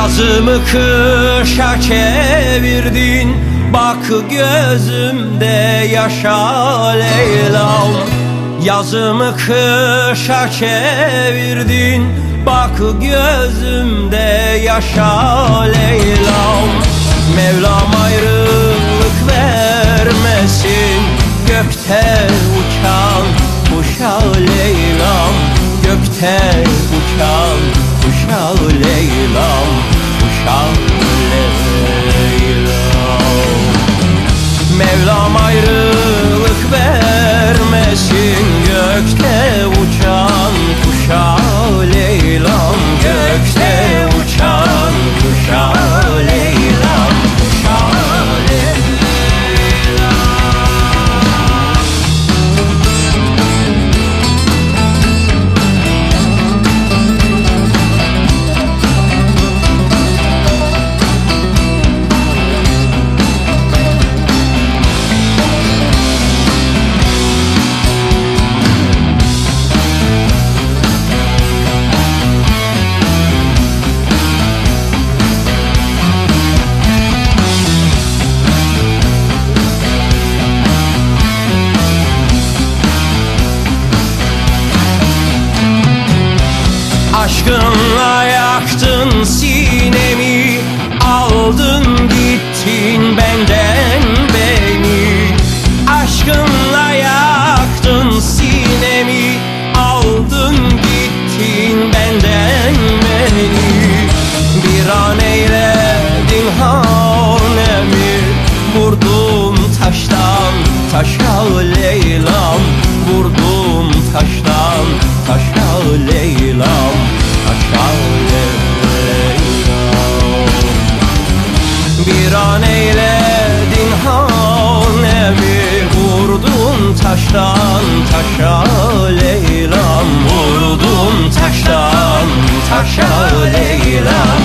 Yazımı kışa çevirdin, bak gözümde yaşa Leyla'm. Yazımı kışa çevirdin, bak gözümde yaşa Leyla'm. Mevlam ayrılık vermesin gökte uçan kuşa Leyla'm. Gökte uçan kuşa Leyla'm, kuşa Leyla'm. Mevlam ayrılık vermesin gökte uçan kuşa Leyla'm. Gökte uçan kuşa Leyla'm, kuşa Leyla'm. Aşkınla yaktın sinemi, aldın gittin benden beni. Aşkınla yaktın sinemi, aldın gittin benden beni. Bir an eyledin hanemi, vurdum taştan taşa Leyla'm. Vurdum taştan taşa Leyla'm, taşa Leyla'm. Bir an eyledin hanemi, vurdum taştan taşa Leyla'm. Vurdum taştan taşa Leyla'm.